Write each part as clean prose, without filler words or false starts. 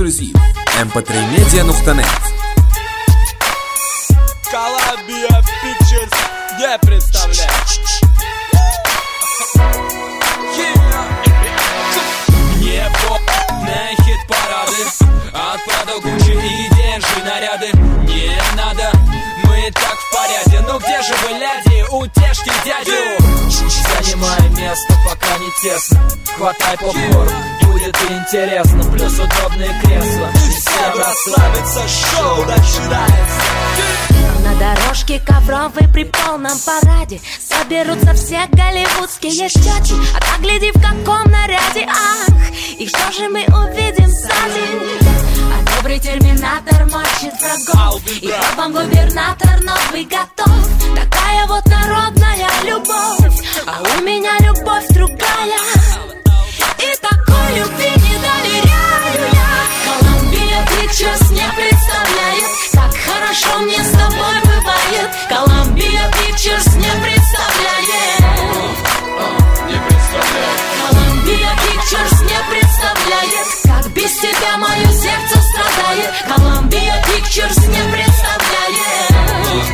Эксклюзив. mp3media.net. Columbia Pictures не представляет. Мне на хит-парады, отправил кучу идей, наряды. Не надо, мы и так в порядке. Но где же вы, ляди, утешьте дядю? Занимай место, пока не тесно. Хватай попкорн, будет интересно. Плюс удобные кресла. Всем расслабиться, шоу начинается. На дорожке ковровой при полном параде соберутся все голливудские щеки. А так гляди, в каком наряде, ах! И что же мы увидим сзади? А добрый терминатор мочит врагов, и вам губернатор новый готов. Такая вот народная любовь, а у меня любовь другая. И такой любви не доверяю я. Columbia Pictures не представляет, как хорошо мне с тобой бывает. Columbia Pictures не представляет. Columbia Pictures не представляет, как без тебя мое сердце страдает. Columbia Pictures не представляет.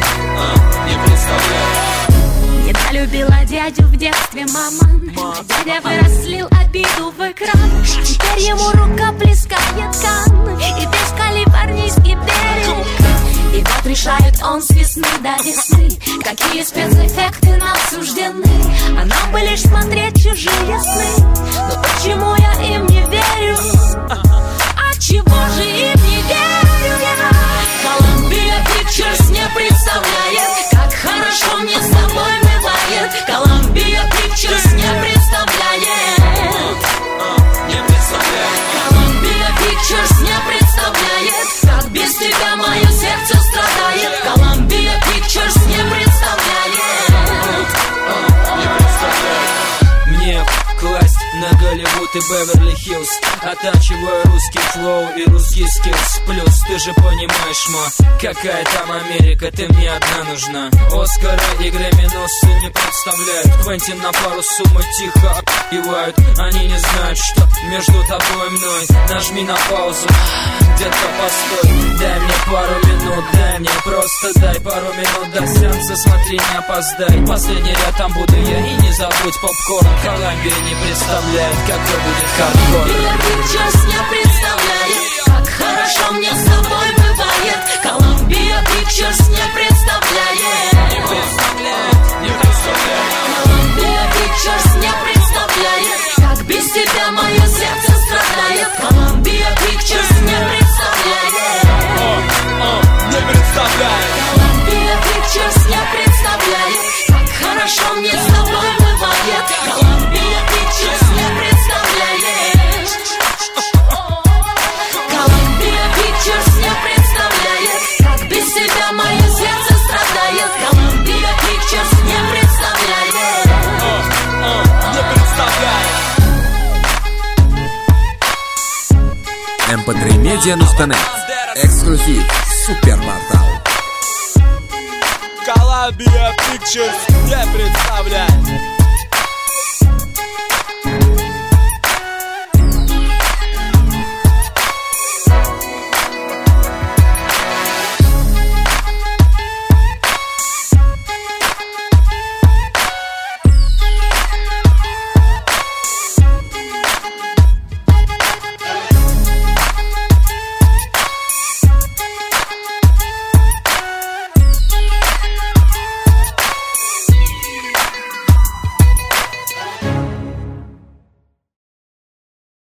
Недолюбила дядю в детстве мама. Дядя вырослил обиду в экран. Теперь ему рука плескает кан. И весь калифорнийский берег. И вот решает он с весны до весны, какие спецэффекты нам суждены. А нам бы лишь смотреть чужие сны. Но почему я им не верю? А чего же им не верю я? Columbia Pictures не представляет, как хорошо мне с тобой бывает. Columbia Pictures не представляет. Columbia Pictures не представляет, как без тебя мое сердце страдает. Columbia Pictures не представляет. Мне класть на Голливуд и Беверли-Хиллз, оттачиваю русский флоу и русский скиллс. Плюс ты же понимаешь, какая там Америка, ты мне одна нужна. Оскара и Грэмми-носы не представляют. Квентин на пару суммы тихо отбивают. Они не знают, что между тобой и мной. Нажми на паузу, детка, постой. Дай мне пару минут, дай мне просто дай пару минут до сеанса, смотри, не опоздай. Последний ряд, там буду я, и не забудь попкорн. Columbia не представляет, какой будет хардкор. Columbia Pictures не представляет, как хорошо мне с тобой бывает. Columbia Pictures не представляет. Columbia Pictures не представляет, как без тебя мое сердце страдает. Columbia Pictures не представляет. Columbia Pictures не представляет, как хорошо мне с тобой бывает. Columbia Pictures не представляет. Columbia Pictures не представляет, как без тебя мое сердце страдает. Columbia Pictures не представляет. mp3media.net. Эксклюзив. Суперпортал. Columbia Pictures не представляет.